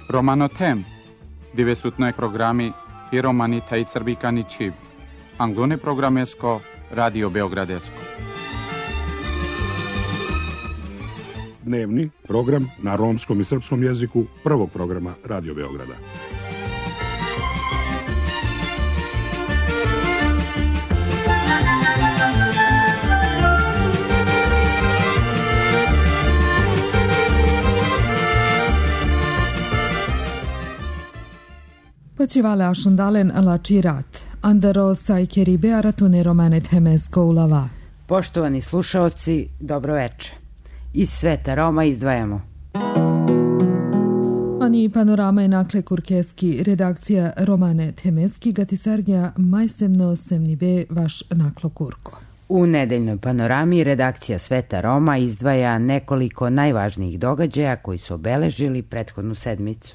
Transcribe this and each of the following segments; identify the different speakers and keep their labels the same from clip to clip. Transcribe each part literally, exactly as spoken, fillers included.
Speaker 1: Romanotem, dove su noi programmi i romani taj srbikani čib, anglone programesko, Radio Beogradesko.
Speaker 2: Dnevni program na romskom i srpskom jeziku prvog programa Radio Beograda.
Speaker 3: Počivale ašundalen lačirat, andaro sajkeri bearatune romanet hemesko ulava.
Speaker 4: Poštovani slušaoci, dobro veče. Iz sveta Roma izdvajamo
Speaker 3: Ani panorama je nakle kurkeski, redakcija Romane Temeski, gatisargija majsemno semnibe vaš naklo kurko.
Speaker 4: U nedeljnoj panorami redakcija Sveta Roma izdvaja nekoliko najvažnijih događaja koji su obeležili prethodnu sedmicu.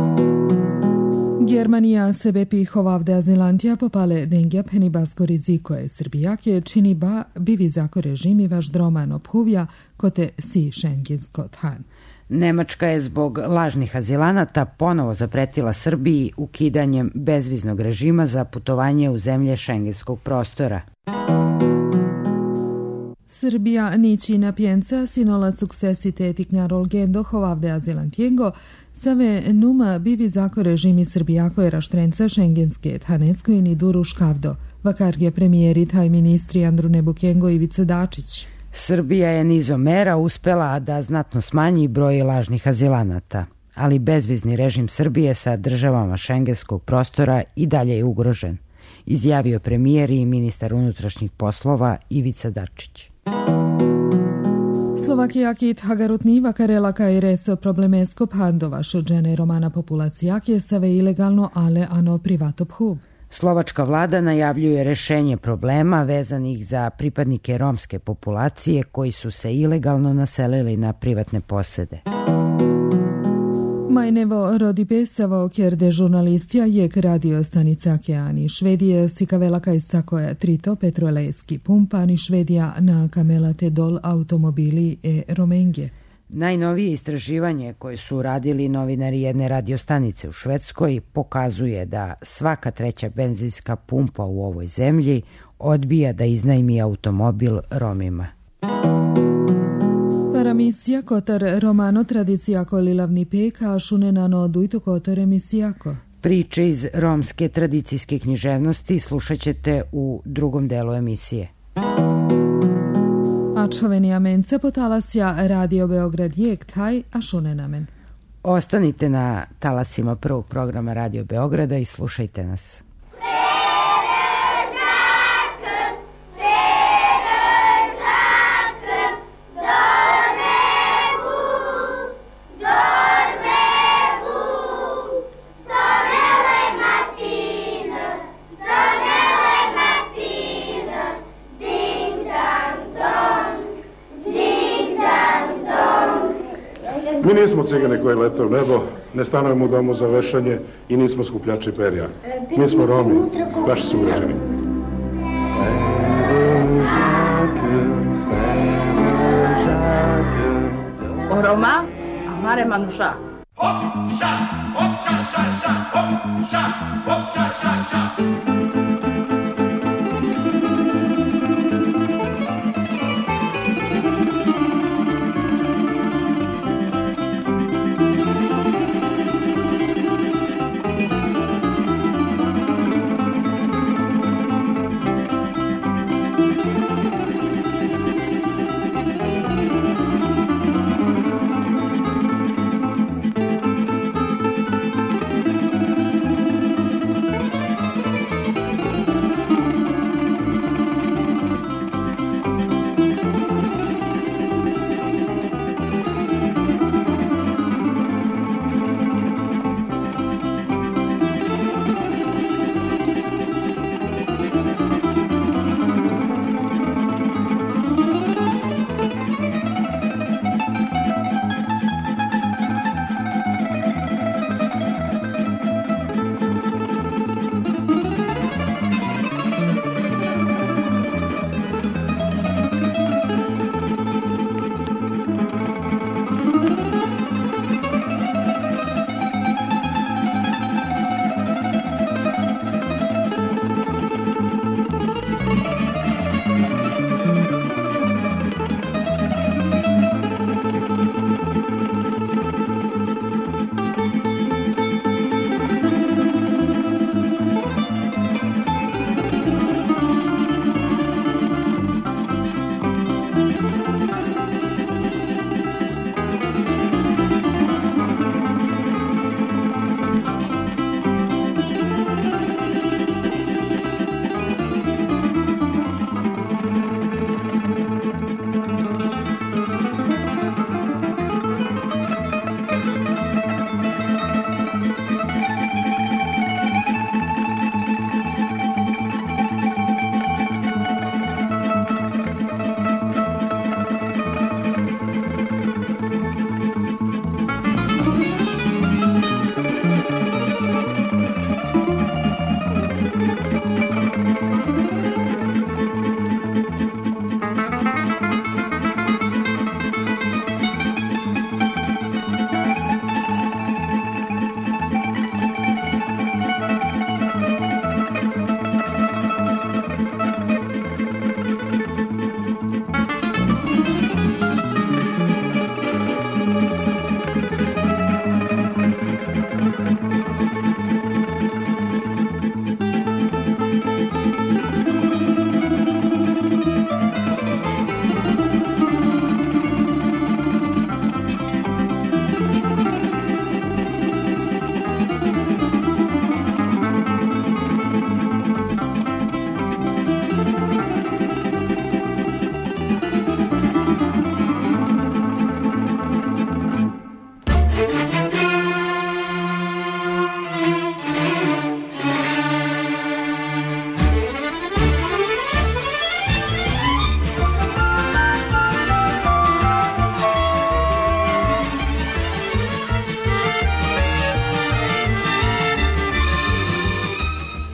Speaker 3: Germanija sebe pihovavde azilantija popale dengja penibasko riziko je Srbijake čini ba bivi zako režimi vaš droman obhuvja kote si šengensko than.
Speaker 4: Nemačka je zbog lažnih azilanata ponovo zapretila Srbiji ukidanjem bezviznog režima za putovanje u zemlje šengenskog prostora.
Speaker 3: Srbija nici napienza sinola successite tiknjarol gendo hovavde azilantiengo, same numa bivi zako režimi Srbijako je raštrenca šengenske thanesko i niduru škavdo, vakarge premijeri taj ministri Andru Nebukengo i Ivica Dačić.
Speaker 4: Srbija je nizom mera uspela da znatno smanji broj lažnih azilanata, ali bezvizni režim Srbije sa državama šengenskog prostora i dalje je ugrožen, izjavio premijer i ministar unutrašnjih poslova Ivica Dačić.
Speaker 3: Slovakijakit hagarutni vakarela kaj reso problemesko pandova šođene romana populacijake save ilegalno ale ano privato phuv.
Speaker 4: Slovačka vlada najavljuje rešenje problema vezanih za pripadnike romske populacije koji su se ilegalno naselili na privatne posede.
Speaker 3: Majnevo rodi pesavo kjerde žurnalistija jek radio stanica Keani Švedije sikavela kaj sakoja trito petrolejski pumpani Švedija na kamelate dol automobili e romenge.
Speaker 4: Najnovije istraživanje koje su radili novinari jedne radiostanice u Švedskoj pokazuje da svaka treća benzinska pumpa u ovoj zemlji odbija da iznajmi automobil Romima.
Speaker 3: Paramisija kotar romano tradicijako lilavni peka šunenano dujto kotor emisijako.
Speaker 4: Priče iz romske tradicijske književnosti slušat ćete u drugom delu emisije.
Speaker 3: A čoveni amence potalasja Radio Beograd jek taj, a šunenamen.
Speaker 4: Ostanite na talasima prvog programa Radio Beograda i slušajte nas.
Speaker 2: Mi nismo cigane koji lete u nebo, ne stanujemo u domu za vešanje i nismo skupljači perja. Mi smo Romi, vaši sugrađani.
Speaker 5: O Roma, amare manusha. Hop, ša, hop, ša, ša, ša, hop, ša, hop, ša, ša, ša.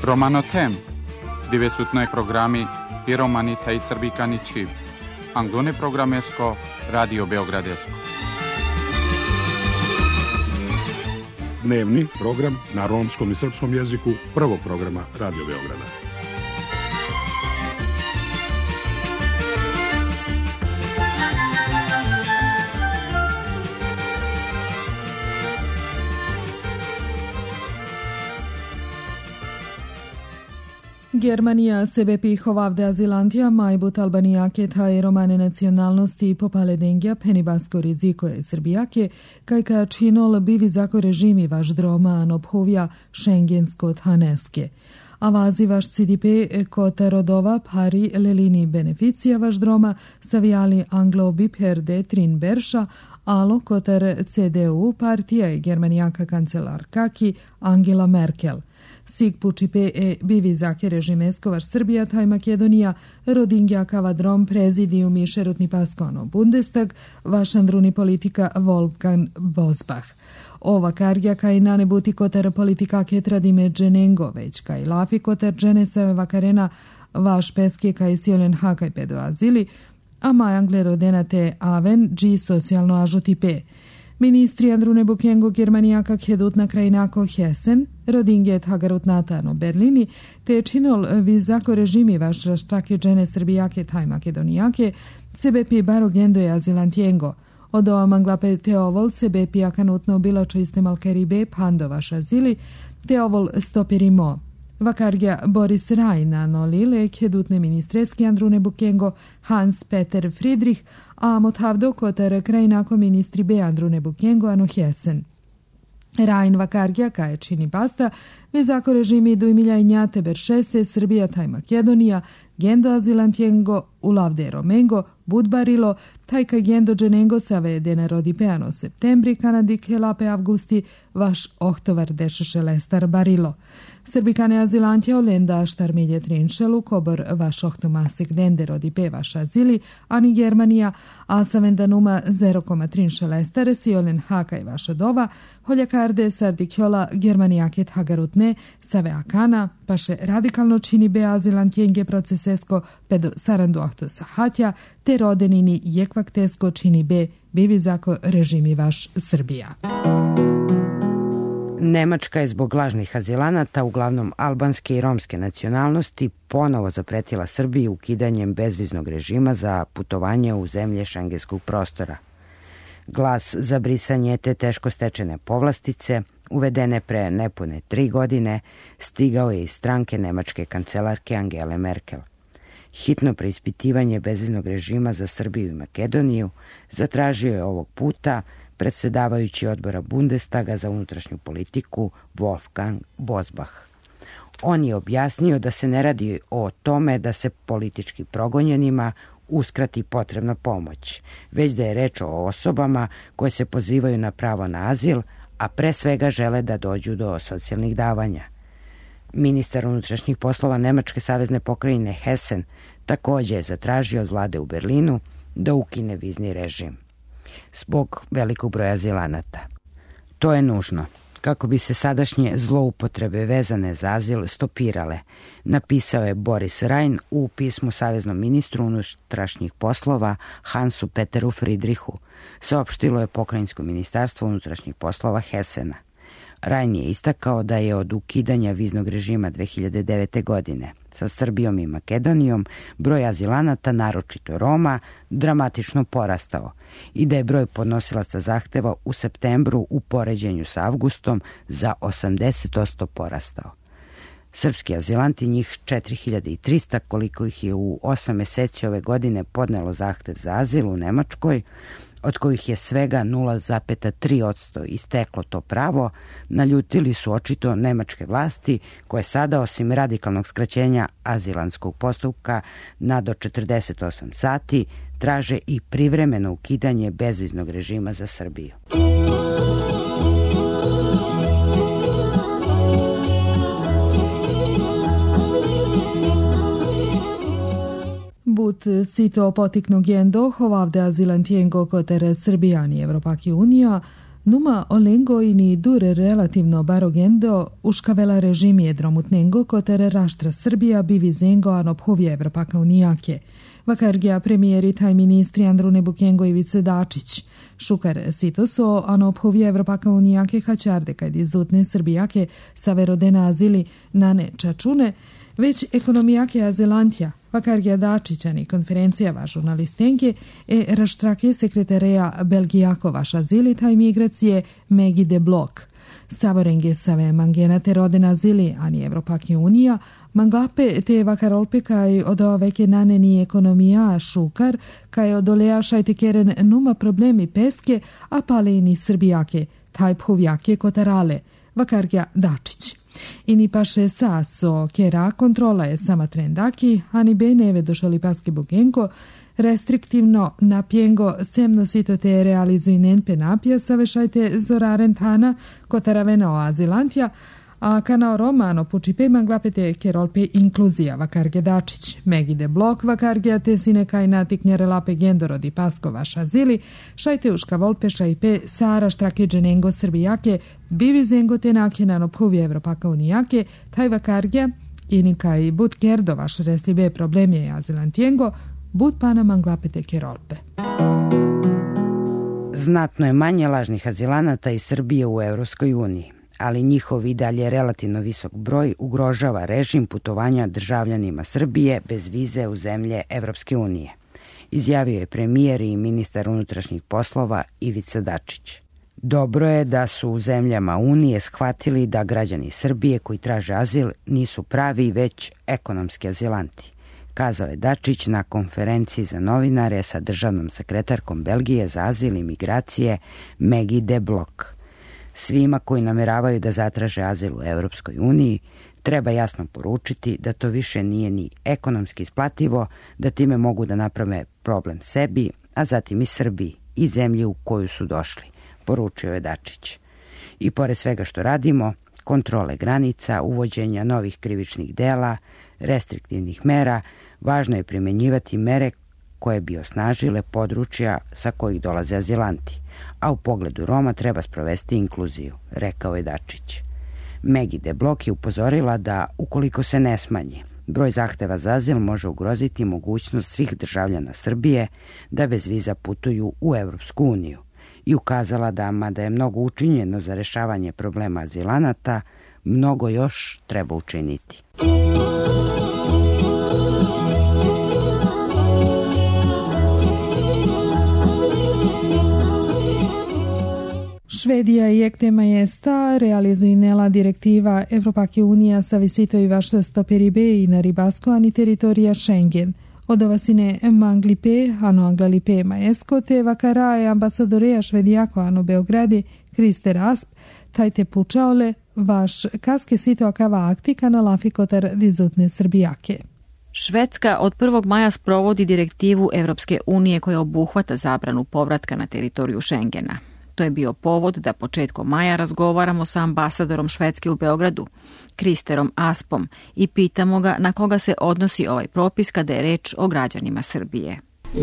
Speaker 1: Romanotem, dove su noi programi i romani taj srbikani čib. Angone programesko, Radio Beogradesko.
Speaker 2: Dnevni program na romskom i srpskom jeziku prvog programa Radio Beograda.
Speaker 3: Germanija sebe pihovavde azilantija majbut albanijake taj romane nacionalnosti popale dengja penibasko riziko je srbijake, kaj ka činol bivi zako režimi vaš droma obhuvja šengensko thaneske. A vazi vaš C D P kota rodova pari lelini beneficija vaš droma savijali anglo biperde trin berša, alo kotar C D U partija i germanijaka kancelarkaki Angela Merkel. Sig pučipe e bivi zake režimesko vaš Srbija taj Makedonija rodingja kavadrom prezidijum i šerutni paskono Bundestag vaš andruni politika Wolfgang Bosbach. Ova kargja kaj nane buti kotar politika ketradime dženengo već kaj lafi kotar dženeseve vakarena vaš peske kaj siolen hakaj pedo azili, a majangle rodena te aven dži socijalno ažotipe. Ministri Andrune Bukengo Germanijaka kjedutna krajinako Hessen, rodinget hagarut natano Berlini, te činol vizako režimi vaš raštake džene srbijake taj makedonijake, sebe pi baro gendoje azilantijengo. Od ova manglape teovol sebe pi akanutno bilačo iste malkeribe pando vaš azili, teovol stopirimo. Vakargja Boris Rajna nolile kjedutne ministreski Andrune Bukengo Hans Peter Friedrich, a mothavdo kotar krajinako ministri be Andrune Bukengo ano Hessen. Rajn vakargja kaj čini basta, vizako režimi do imilja i njate ber šeste Srbija taj Makedonija, gendo azilantjengo ulavde romengo, budbarilo, taj kaj gendo dženengo save dene rodi peano septembri, kanadik helape avgusti, vaš ohtovar dešeše lestar barilo. Srbikane azilantja olenda štar milje trinšelu, kobor vaš ohtomasek dende rodi pe vaš azili, ani Germanija, a savendanuma zero koma trinše lestare si olen hakaj vaša dova, holjakarde sardikjola Germanijaket hagarutne, save akana, paše radikalno čini be azilantjenge procesesko pedo sarandu ohto sahatja, te rodenini jekvaktesko čini be bivizako režimi vaš Srbija.
Speaker 4: Nemačka je zbog lažnih azilanata, uglavnom albanske i romske nacionalnosti, ponovo zapretila Srbiji ukidanjem bezviznog režima za putovanje u zemlje šengenskog prostora. Glas za brisanje te teško stečene povlastice, uvedene pre nepune tri godine, stigao je iz stranke nemačke kancelarke Angele Merkel. Hitno preispitivanje bezviznog režima za Srbiju i Makedoniju zatražio je ovog puta predsedavajući odbora Bundestaga za unutrašnju politiku Wolfgang Bosbach. On je objasnio da se ne radi o tome da se politički progonjenima uskrati potrebna pomoć, već da je reč o osobama koje se pozivaju na pravo na azil, a pre svega žele da dođu do socijalnih davanja. Ministar unutrašnjih poslova Nemačke savezne pokrajine Hessen također je zatražio od vlade u Berlinu da ukine vizni režim zbog velikog broja azilanata. To je nužno kako bi se sadašnje zloupotrebe vezane za azil stopirale, napisao je Boris Rajn u pismu saveznom ministru unutrašnjih poslova Hansu Peteru Friedrichu, saopštilo je pokrajinsko ministarstvo unutrašnjih poslova Hessena. Rajn je istakao da je od ukidanja viznog režima dve hiljade devete. godine sa Srbijom i Makedonijom broj azilanata, naročito Roma, dramatično porastao i da je broj podnosilaca zahteva u septembru u poređenju sa avgustom za osamdeset posto porastao. Srpski azilanti, njih četiri hiljade trista, koliko ih je u osam meseci ove godine podnelo zahtev za azil u Nemačkoj, od kojih je svega nula zarez tri posto isteklo to pravo, naljutili su očito nemačke vlasti koje sada, osim radikalnog skraćenja azilanskog postupka na do četrdeset osam sati, traže i privremeno ukidanje bezviznog režima za Srbiju.
Speaker 3: But sito potikno gendo, hovavde azilantijengo kotere Srbijani Evropaki Unija, Numa olengo ini dur relativno barogendo uškavela režim je dromutnengo kotere raštra Srbija bivi zengo anophovje Evropaka unijake. Vakargija premijeri taj ministri Andrune Bukengo i Ivice Dačić. Šukar sitoso anophovje Evropaka unijake haćarde kad izutne Srbijake saverodena azili nane čačune, već ekonomijake azilantja. Vakargija Dačićani konferencijava žurnalistenke e raštrake sekretarija Belgijako vaša zilita i migracije Megi de Blok. Savorenge save mangenate rodena zili, ani Evropake unija, manglape te vakarolpe kaj od oveke naneni ekonomija šukar, kaj odolea šajtekeren numa problemi peske, a paleni Srbijake, taj phovjake kotarale. Vakargija Dačić. Ini paše sa so kera kontrola je sama trendaki, ani be neve došali paske Bugenko, restriktivno napjengo semno sito te realizuinen penapija savešajte zoraren tana kotaravena o azilantja, a kanao romano pučipe manglapete kerolpe inkluzija Vakarge Dačić, Megi de Blok Vakargija te sine kaj natiknjere lape gendorodi pasko vaša zili, šajte uška volpe šajpe sara štrake dženengo Srbijake, bivi zengo te nakenano phuvi Evropaka unijake, taj Vakargija, ini kaj bud kerdo vaš reslibe problemje azilantijengo, bud pana manglapete kerolpe.
Speaker 4: Znatno je manje lažnih azilanata iz Srbije u Evropskoj uniji, ali njihov i dalje relativno visok broj ugrožava režim putovanja državljanima Srbije bez vize u zemlje Evropske unije, izjavio je premijer i ministar unutrašnjih poslova Ivica Dačić. Dobro je da su u zemljama Unije shvatili da građani Srbije koji traže azil nisu pravi već ekonomski azilanti, kazao je Dačić na konferenciji za novinare sa državnom sekretarkom Belgije za azil i migracije Megi de Blok. Svima koji nameravaju da zatraže azil u Evropskoj uniji treba jasno poručiti da to više nije ni ekonomski isplativo, da time mogu da naprave problem sebi, a zatim i Srbiji i zemlji u koju su došli, poručio je Dačić. I pored svega što radimo, kontrole granica, uvođenja novih krivičnih dela, restriktivnih mera, važno je primjenjivati mere koje bi osnažile područja sa kojih dolaze azilanti, a u pogledu Roma treba sprovesti inkluziju, rekao je Dačić. Megi de Blok je upozorila da ukoliko se ne smanji, broj zahteva za azil može ugroziti mogućnost svih državljana Srbije da bez viza putuju u Evropsku uniju i ukazala da, mada je mnogo učinjeno za rešavanje problema azilanata, mnogo još treba učiniti.
Speaker 3: Švedija i ektema jesta realizuinela direktiva Evropake unija sa visito i vaša stoperibe i na ribasko ani teritorija Schengen. Od ovasine manglipe, ano anglalipe maesko, te vakaraje ambasadoreja švedijako ano Beogradi, Krister Asp, tajte pučaole, vaš kaske sito akava akti kanalafi kotar dizutne Srbijake.
Speaker 6: Švedska od prvog maja sprovodi direktivu Evropske unije koja obuhvata zabranu povratka na teritoriju Schengena. To je bio povod da početkom maja razgovaramo sa ambasadorom Švedske u Beogradu, Kristerom Aspom, i pitamo ga na koga se odnosi ovaj propis kada je reč o građanima Srbije.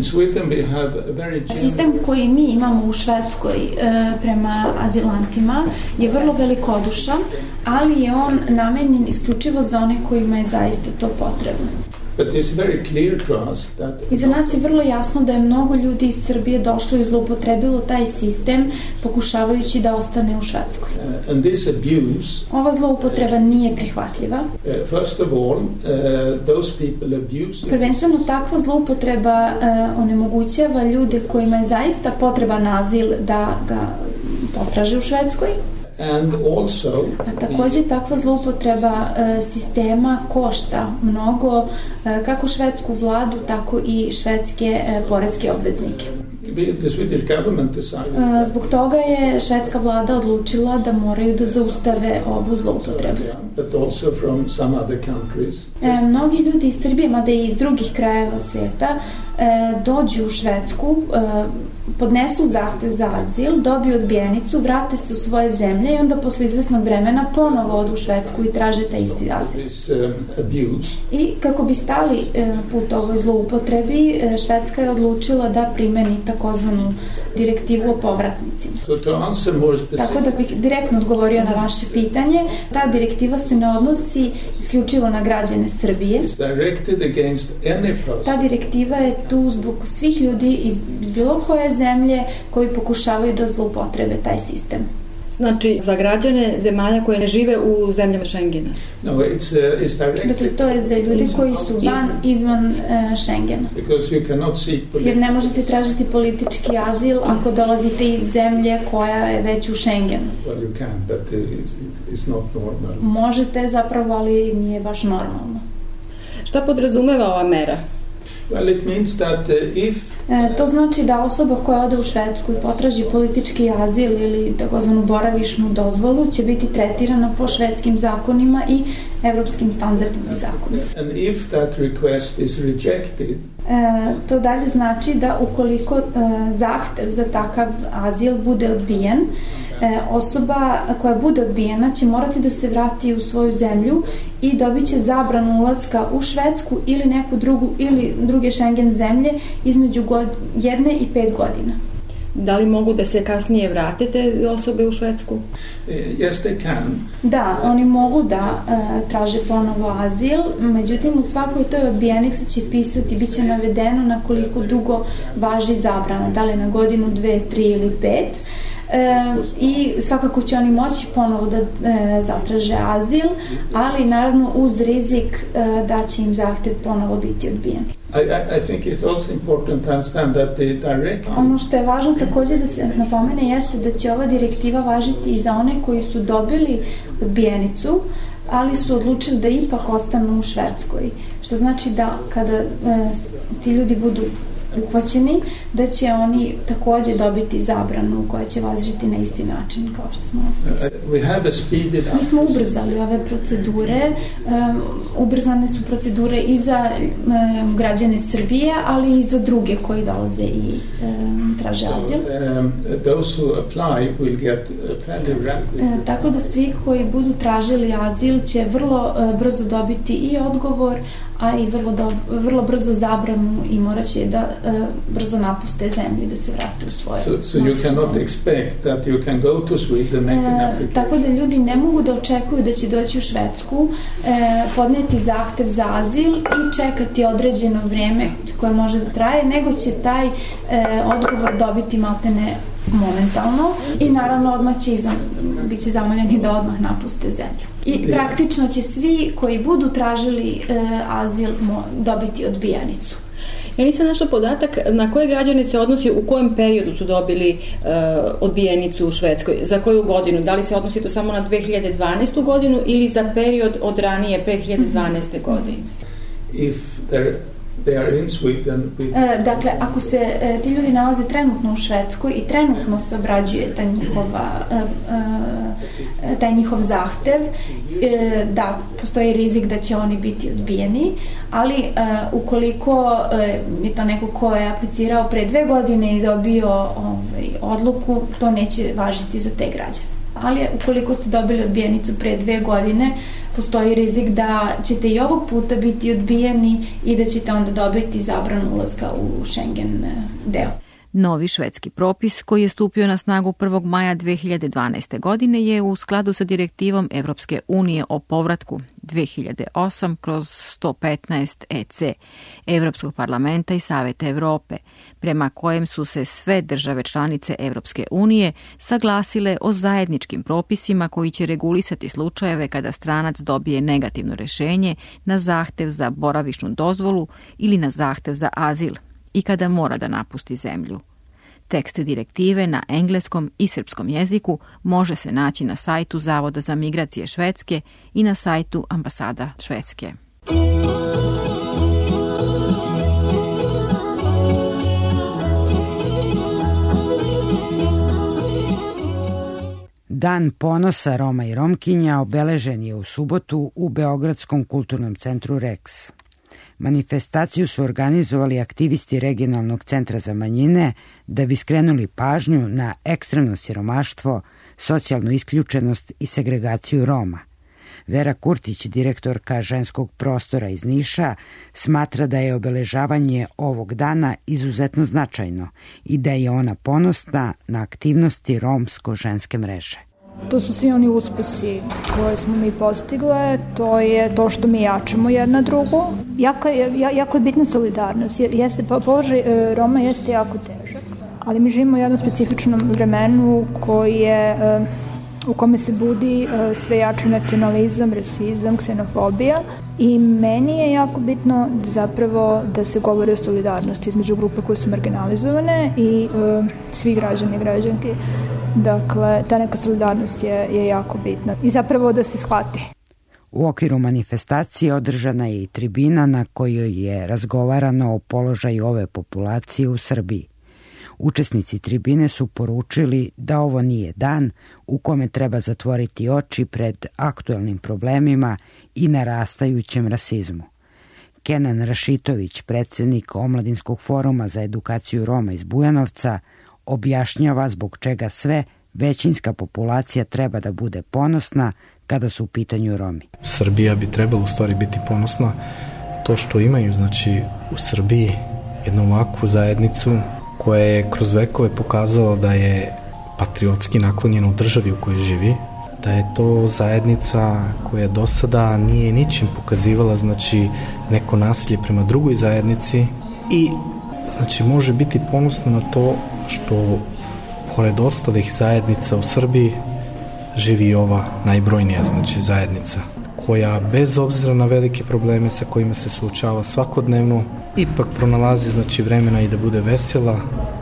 Speaker 7: Sistem koji mi imamo u Švedskoj e, prema azilantima je vrlo velikodušan, ali je on namenjen isključivo za one kojima je zaista to potrebno. I za nas je vrlo jasno da je mnogo ljudi iz Srbije došlo i zloupotrebilo taj sistem pokušavajući da ostane u Švedskoj. Ova zloupotreba nije prihvatljiva. Prvenstveno takva zloupotreba onemogućava ljude kojima je zaista potreban azil da ga potraže u Švedskoj.
Speaker 8: And also,
Speaker 7: A takođe takva zloupotreba e, sistema košta mnogo e, kako švedsku vladu, tako i švedske e, poreske obveznike.
Speaker 8: the Swedish government decided
Speaker 7: E, zbog toga je švedska vlada odlučila da moraju da zaustave ovu zloupotrebu.
Speaker 8: but also from some other countries.
Speaker 7: E, mnogi ljudi iz Srbije, mada i iz drugih krajeva sveta, dođu u Švedsku, podnesu zahtev za azil, dobiju odbijenicu, vrate se u svoje zemlje i onda posle izvesnog vremena ponovo odu u Švedsku i traže taj isti azil. I kako bi stali put ovoj zloupotrebi, Švedska je odlučila da primeni takozvanu direktivu o povratnicima. Tako da bih direktno odgovorio na vaše pitanje, ta direktiva se ne odnosi isključivo na građane Srbije. Ta direktiva je tu zbog svih ljudi iz, iz bilo koje zemlje koji pokušavaju da zloupotrebe taj sistem.
Speaker 9: Znači, za građane zemalja koje ne žive u zemljama Schengena?
Speaker 8: No, it's, uh, it's directly...
Speaker 7: Dakle, to je za ljude koji su van, izvan uh, Schengena. Jer ne možete tražiti politički azil ako dolazite iz zemlje koja je već u Schengenu.
Speaker 8: Well, you can, but it's, it's not normal.
Speaker 7: Možete zapravo, ali nije baš normalno.
Speaker 9: Šta podrazumeva ova mera?
Speaker 8: Well, it means that uh, if
Speaker 7: E, to znači da osoba koja ode u Švedsku i potraži politički azil ili takozvanu boravišnu dozvolu će biti tretirana po švedskim zakonima i evropskim standardima i zakonima.
Speaker 8: And if that request is rejected,
Speaker 7: e, to dalje znači da ukoliko e, zahtev za takav azil bude odbijen, e, osoba koja bude odbijena će morati da se vrati u svoju zemlju i dobit će zabranu ulaska u Švedsku ili neku drugu ili druge Schengen zemlje između god, jedne i pet godina.
Speaker 9: Da li mogu da se kasnije vrate te osobe u Švedsku?
Speaker 8: Yes, they can.
Speaker 7: Da, oni mogu da e, traže ponovo azil, međutim u svakoj toj odbijenici će pisati, bit će navedeno na koliko dugo važi zabrana, da li na godinu, dve, tri ili pet. E, i svakako će oni moći ponovo da e, zatraže azil, ali naravno uz rizik e, da će im zahtev ponovo biti odbijen.
Speaker 8: I, I think it's also important to understand that the direct...
Speaker 7: Ono što je važno također da se napomene jeste da će ova direktiva važiti i za one koji su dobili odbijenicu, ali su odlučili da ipak ostanu u Švedskoj. Što znači da kada e, ti ljudi budu uhvaćeni, da će oni takođe dobiti zabranu koja će važiti na isti način kao što smo opisali. Mi smo ubrzali ove procedure, um, ubrzane su procedure i za um, građane Srbije, ali i za druge koji dolaze i um, traže azil. E, tako da svi koji budu tražili azil će vrlo uh, brzo dobiti i odgovor, a i vrlo, do, vrlo brzo zabranu i morat će da uh, brzo napuste zemlju i da se vrate u svoje.
Speaker 8: So, so you cannot expect that you can go to Sweden and make an application.
Speaker 7: E, tako da ljudi ne mogu da očekuju da će doći u Švedsku, e, podneti zahtev za azil i čekati određeno vreme koje može da traje, nego će taj e, odgovor dobiti maltene momentalno i naravno odmah će izam, bit će zamoljeni da odmah napuste zemlju. I praktično će svi koji budu tražili e, azil mo, dobiti odbijanicu.
Speaker 9: Ja nisam našla podatak na koje građane se odnosi, u kojem periodu su dobili uh, odbijenicu u Švedskoj, za koju godinu, da li se odnosi to samo na dve hiljade dvanaestu godinu ili za period od ranije, pre dve hiljade dvanaeste godine?
Speaker 8: If there They are in Sweden with...
Speaker 7: e, dakle, ako se e, ti ljudi nalaze trenutno u Švedskoj i trenutno se obrađuje taj, njihova, e, e, taj njihov zahtev, e, da, postoji rizik da će oni biti odbijeni, ali e, ukoliko e, je to neko ko je aplicirao pre dve godine i dobio ovaj, odluku, to neće važiti za te građane. Ali ukoliko ste dobili odbijenicu pre dve godine, postoji rizik da ćete i ovog puta biti odbijeni i da ćete onda dobiti zabranu ulaska u Schengen deo.
Speaker 6: Novi švedski propis koji je stupio na snagu prvog maja dve hiljade dvanaeste. godine je u skladu sa direktivom Evropske unije o povratku dve hiljade osam kroz sto petnaest E C Evropskog parlamenta i Saveta Evrope, prema kojem su se sve države članice Evropske unije saglasile o zajedničkim propisima koji će regulisati slučajeve kada stranac dobije negativno rešenje na zahtev za boravišnu dozvolu ili na zahtev za azil i kada mora da napusti zemlju. Tekst direktive na engleskom i srpskom jeziku može se naći na sajtu Zavoda za migracije Švedske i na sajtu ambasada Švedske.
Speaker 4: Dan ponosa Roma i Romkinja obeležen je u subotu u Beogradskom kulturnom centru Rex. Manifestaciju su organizovali aktivisti Regionalnog centra za manjine da bi skrenuli pažnju na ekstremno siromaštvo, socijalnu isključenost i segregaciju Roma. Vera Kurtić, direktorka ženskog prostora iz Niša, smatra da je obeležavanje ovog dana izuzetno značajno i da je ona ponosna na aktivnosti romsko-ženske mreže.
Speaker 10: To su svi oni uspesi koje smo mi postigle, to je to što mi jačamo jedna drugu. Jako je, jako je bitna solidarnost, jer jeste, položaj Roma jeste jako težak, ali mi živimo u jednom specifičnom vremenu koji je, u kome se budi sve jači nacionalizam, rasizam, ksenofobija i meni je jako bitno zapravo da se govori o solidarnosti između grupe koje su marginalizovane i uh, svi građani i građanki. Dakle, ta neka solidarnost je, je jako bitna i zapravo da se shvati.
Speaker 4: U okviru manifestacije održana je i tribina na kojoj je razgovarano o položaju ove populacije u Srbiji. Učesnici tribine su poručili da ovo nije dan u kome treba zatvoriti oči pred aktuelnim problemima i narastajućem rasizmu. Kenan Rašitović, predsjednik Omladinskog foruma za edukaciju Roma iz Bujanovca, objašnjava zbog čega sve većinska populacija treba da bude ponosna kada su u pitanju Romi.
Speaker 11: Srbija bi trebala u stvari biti ponosna to što imaju, znači u Srbiji jednu ovakvu zajednicu koja je kroz vekove pokazala da je patriotski naklonjena u državi u kojoj živi, da je to zajednica koja do sada nije ničim pokazivala znači neko nasilje prema drugoj zajednici i znači može biti ponosna na to što pored ostalih zajednica u Srbiji živi i ova najbrojnija znači zajednica koja bez obzira na velike probleme sa kojima se suočava svakodnevno ipak pronalazi znači vremena i da bude vesela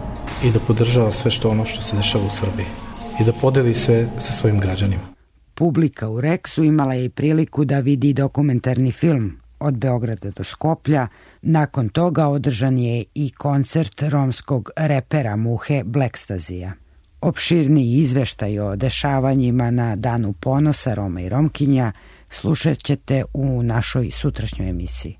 Speaker 11: i da podržava sve što ono što se dešava u Srbiji i da podeli sve sa svojim građanima.
Speaker 4: Publika u Reksu imala je i priliku da vidi dokumentarni film Od Beograda do Skoplja. Nakon toga održan je i koncert romskog repera Muhe Blackstazija. Opširniji izveštaj o dešavanjima na Danu ponosa Roma i Romkinja slušat ćete u našoj sutrašnjoj emisiji.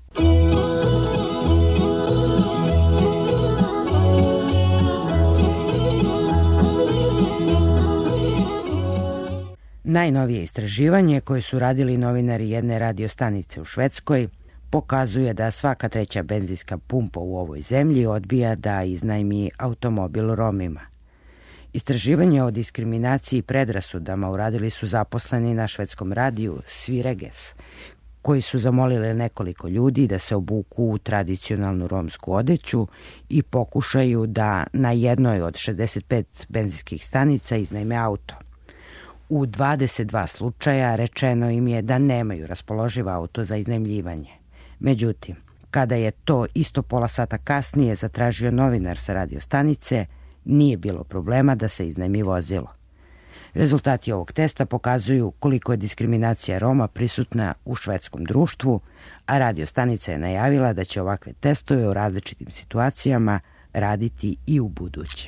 Speaker 4: Najnovije istraživanje koje su radili novinari jedne radiostanice u Švedskoj pokazuje da svaka treća benzinska pumpa u ovoj zemlji odbija da iznajmi automobil Romima. Istraživanje o diskriminaciji i predrasudama uradili su zaposleni na švedskom radiju Svireges, koji su zamolili nekoliko ljudi da se obuku u tradicionalnu romsku odeću i pokušaju da na jednoj od šezdeset pet benzinskih stanica iznajme auto. U dvadeset dva slučaja rečeno im je da nemaju raspoloživ auto za iznajmljivanje. Međutim, kada je to isto pola sata kasnije zatražio novinar sa radiostanice, nije bilo problema da se iznajmi vozilo. Rezultati ovog testa pokazuju koliko je diskriminacija Roma prisutna u švedskom društvu, a radiostanica je najavila da će ovakve testove u različitim situacijama raditi i u buduće.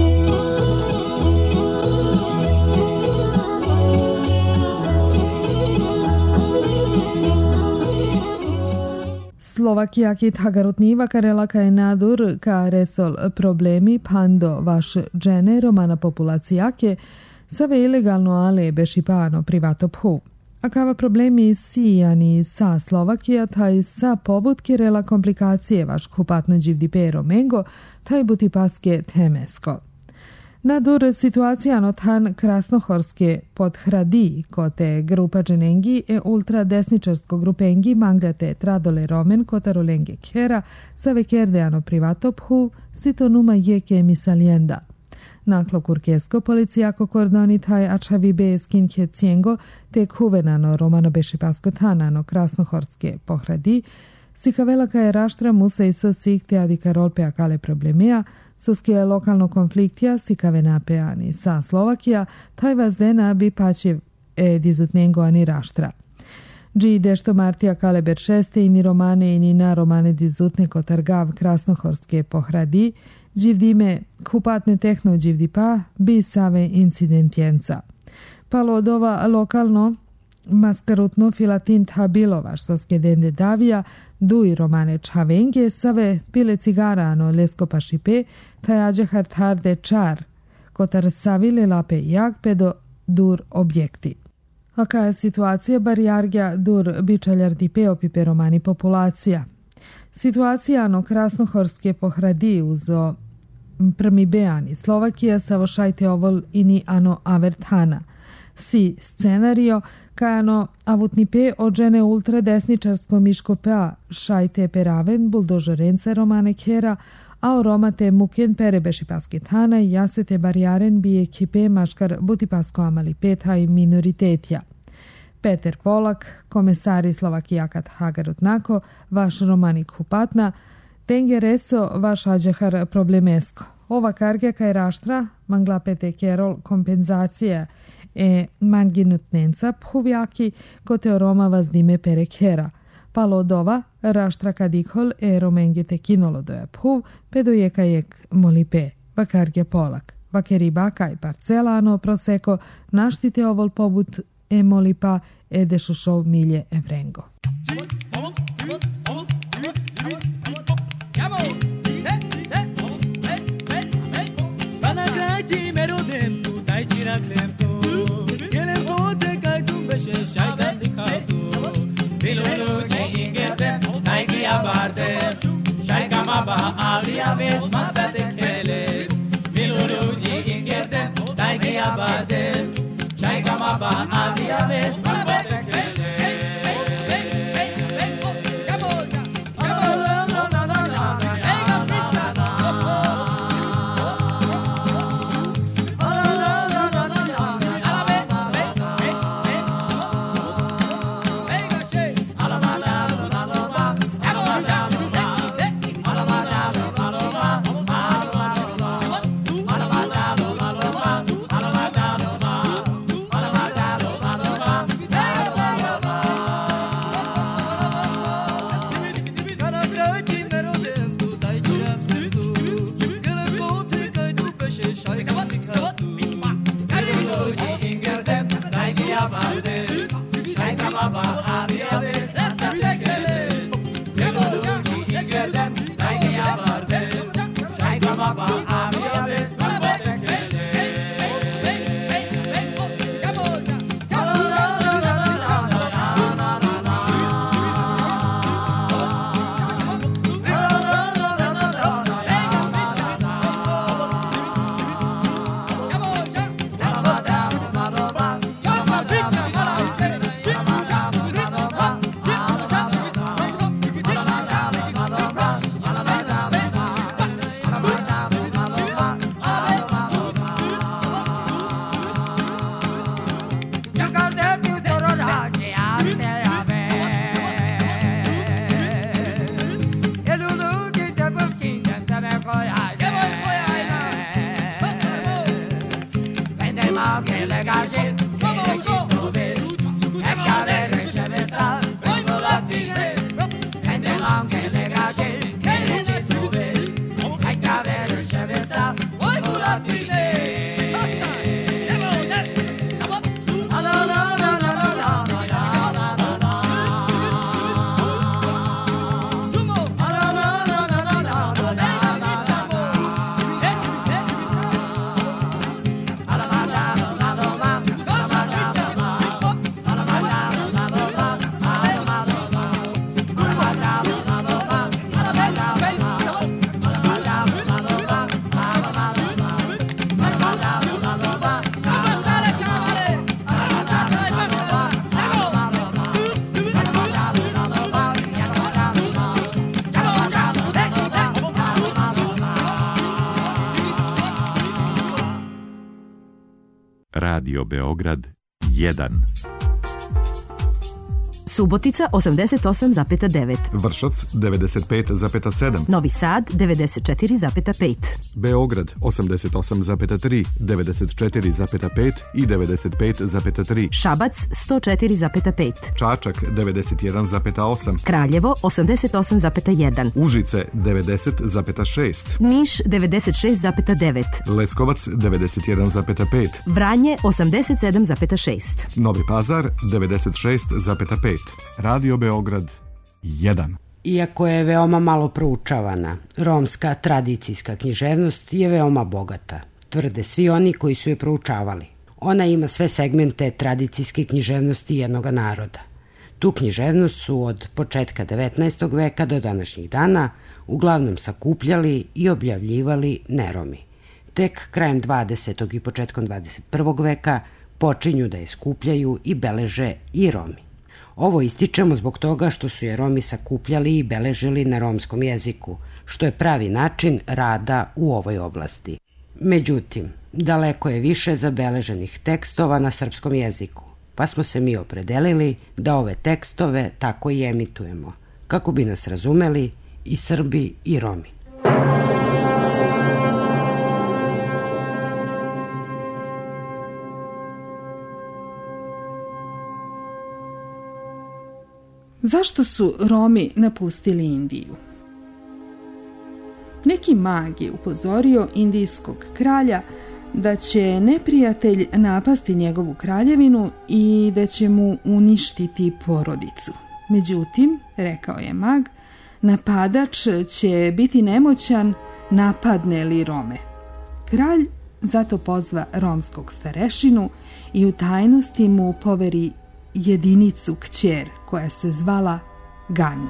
Speaker 3: Slovakijakit hagarutniva karelaka je nadur ka resol problemi pando vaš džene romana populacijake save ilegalno ale bešipano privato phu. A kava problemi sijani sa Slovakija taj sa pobutke rela komplikacije vaš kupatno dživdipero mengo taj buti paske temesko. Nadur situacija notan krasnohorske podhradi kote grupa dženengi e ultradesničarsko grupengi manglate tradole romen kotarolenge kera sa vekerdeano privato phu sitonuma jeke misalienda. Naklo kurkesko policijako kordoni taj ačavibe skinke cijengo te kuvenano romano bešipasko tanano krasnohorske pohradi sikavelaka je raštra musa i so sikte adikarolpe akale problemea soske lokalno konfliktija sikavena peani sa Slovakija, taj vazdena bi paće e dizutnengo ani raštra. Dži dešto martija kaleber šeste i ni romane i ni na romane dizutne kotargav krasnohorske pohradi, dživdime kupatne tehno dživdipa bi save incidentjenca. Palodova lokalno maskarutno filatint habilovaš soske dende davija dui romane Čavenge save pile cigarano lesko pašipe tajađe hartarde čar, kotar savile lape jagpedo dur objekti. A kaja situacija barjargja dur bičaljardi peopipe romani populacija. Situacija no krasnohorske pohradi uzo prmi beani Slovakija savošajte ovol ini ano avertana. Si scenario kajano avutnipe odžene ultradesničarsko miškopea šajte peraven buldožerence romane kera, a o romate muken perebeši pasketana i jasete barjaren bi ekipe maškar butipasko amali peta i minoritetja. Peter Polak, komesari Slovakijakat Hagarutnako, vaš romanik Hupatna, tenge reso vaš ađehar problemesko. Ova kargja kaj raštra, mangla pete kerol kompenzacije e manginutnenca phuvjaki, kote Roma vazdime perekera. Palodova, raštra kadikol e romengete kinolodoja phuv, pedojekajek molipe, vakargja Polak. Vakeriba kaj parcelano proseko, naštite ovol pobut e molipa e dešušov milje evrengo.
Speaker 12: Radio Beograd jedan.
Speaker 13: Subotica osamdeset osam zarez devet.
Speaker 14: Vršac devedeset pet zarez sedam.
Speaker 13: Novi Sad devedeset četiri zarez pet.
Speaker 14: Beograd osamdeset osam zarez tri, devedeset četiri zarez pet i devedeset pet zarez tri.
Speaker 13: Šabac sto četiri zarez pet.
Speaker 14: Čačak devedeset jedan zarez osam.
Speaker 13: Kraljevo osamdeset osam zarez jedan.
Speaker 14: Užice devedeset zarez šest.
Speaker 13: Niš devedeset šest zarez devet.
Speaker 14: Leskovac devedeset jedan zarez pet.
Speaker 13: Vranje osamdeset sedam zarez šest.
Speaker 14: Novi Pazar devedeset šest zarez pet. Radio Beograd jedan.
Speaker 4: Iako je veoma malo proučavana, romska tradicijska književnost je veoma bogata, tvrde svi oni koji su je proučavali. Ona ima sve segmente tradicijske književnosti jednog naroda. Tu književnost su od početka devetnaestog veka do današnjih dana uglavnom sakupljali i objavljivali neromi. Tek krajem dvadesetog i početkom dvadeset prvog veka počinju da je skupljaju i beleže i Romi. Ovo ističemo zbog toga što su je Romi sakupljali i beležili na romskom jeziku, što je pravi način rada u ovoj oblasti. Međutim, daleko je više zabeleženih tekstova na srpskom jeziku, pa smo se mi opredelili da ove tekstove tako i emitujemo, kako bi nas razumeli i Srbi i Romi.
Speaker 3: Zašto su Romi napustili Indiju? Neki mag je upozorio indijskog kralja da će neprijatelj napasti njegovu kraljevinu i da će mu uništiti porodicu. Međutim, rekao je mag, napadač će biti nemoćan napadne li Rome. Kralj zato pozva romskog starešinu i u tajnosti mu poveri jedinicu kćer koja se zvala Gan.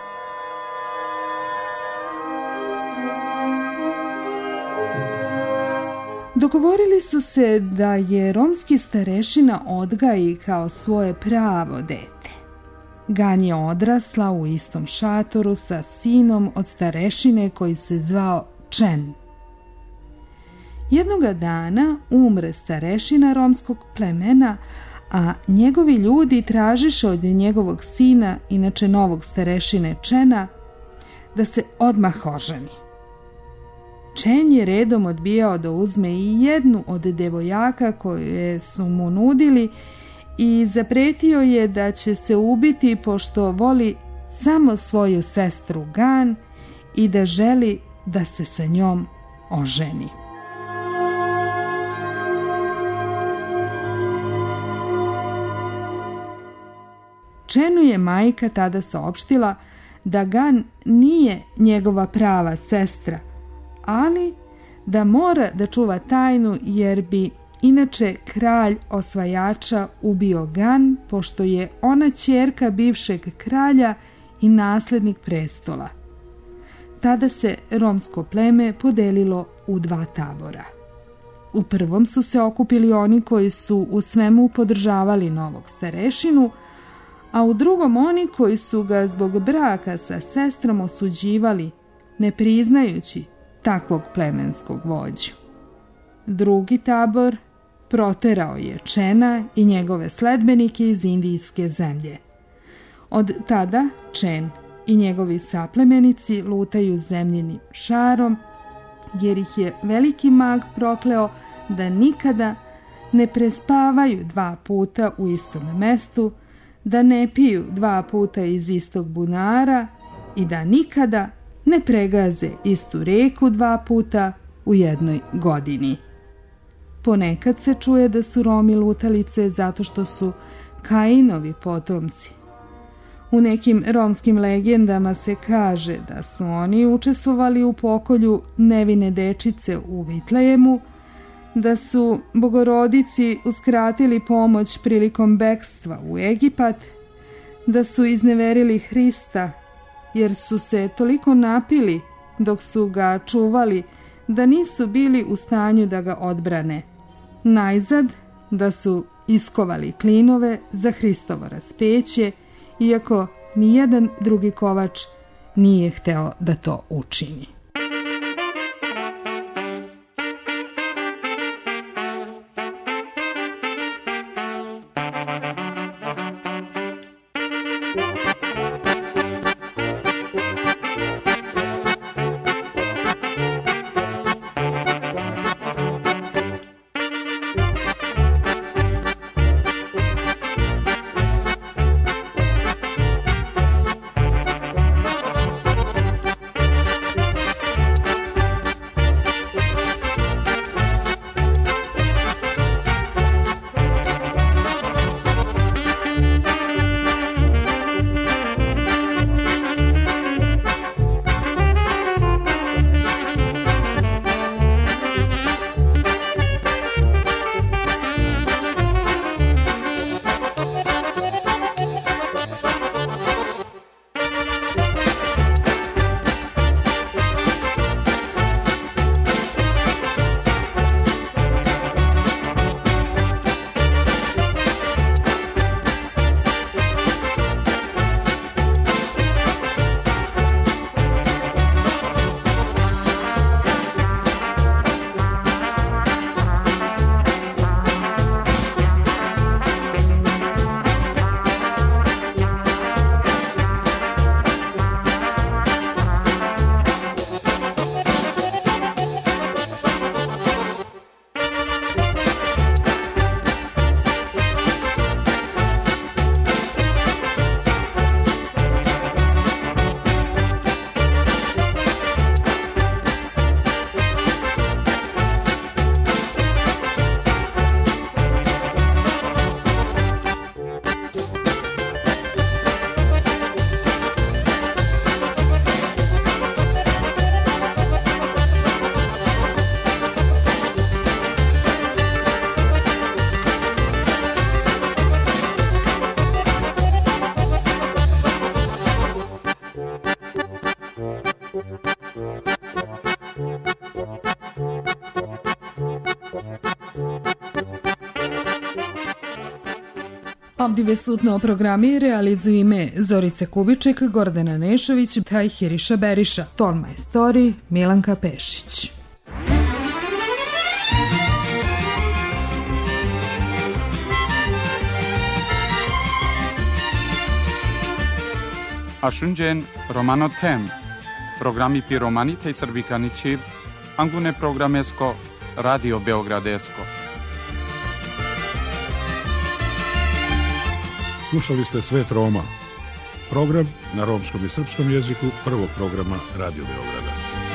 Speaker 3: Dogovorili su se da je romski starešina odgaji kao svoje pravo dete. Gan je odrasla u istom šatoru sa sinom od starešine koji se zvao Čen. Jednoga dana umre starešina romskog plemena, a njegovi ljudi tražiše od njegovog sina, inače novog starešine Čena, da se odmah oženi. Čen je redom odbijao da uzme i jednu od devojaka koje su mu nudili i zapretio je da će se ubiti pošto voli samo svoju sestru Gan i da želi da se sa njom oženi. Čenu je majka tada saopštila da Gan nije njegova prava sestra, ali da mora da čuva tajnu jer bi inače kralj osvajača ubio Gan, pošto je ona ćerka bivšeg kralja i naslednik prestola. Tada se romsko pleme podelilo u dva tabora. U prvom su se okupili oni koji su u svemu podržavali novog starešinu, a u drugom oni koji su ga zbog braka sa sestrom osuđivali, ne priznajući takvog plemenskog vođu. Drugi tabor proterao je Čena i njegove sledbenike iz indijske zemlje. Od tada Čen i njegovi saplemenici lutaju zemljenim šarom, jer ih je veliki mag prokleo da nikada ne prespavaju dva puta u istom mestu, da ne piju dva puta iz istog bunara i da nikada ne pregaze istu reku dva puta u jednoj godini. Ponekad se čuje da su Romi lutalice zato što su Kainovi potomci. U nekim romskim legendama se kaže da su oni učestvovali u pokolju nevine dečice u Vitlejemu, da su Bogorodici uskratili pomoć prilikom bekstva u Egipat, da su izneverili Hrista jer su se toliko napili dok su ga čuvali da nisu bili u stanju da ga odbrane. Najzad da su iskovali klinove za Hristovo raspeće, iako nijedan drugi kovač nije hteo da to učini. Ovdje sutno programi realizuju ime Zorice Kubiček, Gordana Nešović, Tajhiriša Beriša, ton majstori Milanka Pešić.
Speaker 1: Ashunjen Romano Tem, programi pi romani tej srbikani čib, angune programesko, Radio Beogradesko.
Speaker 2: Slušali ste Svet Roma, program na romskom i srpskom jeziku prvog programa Radio Beograda.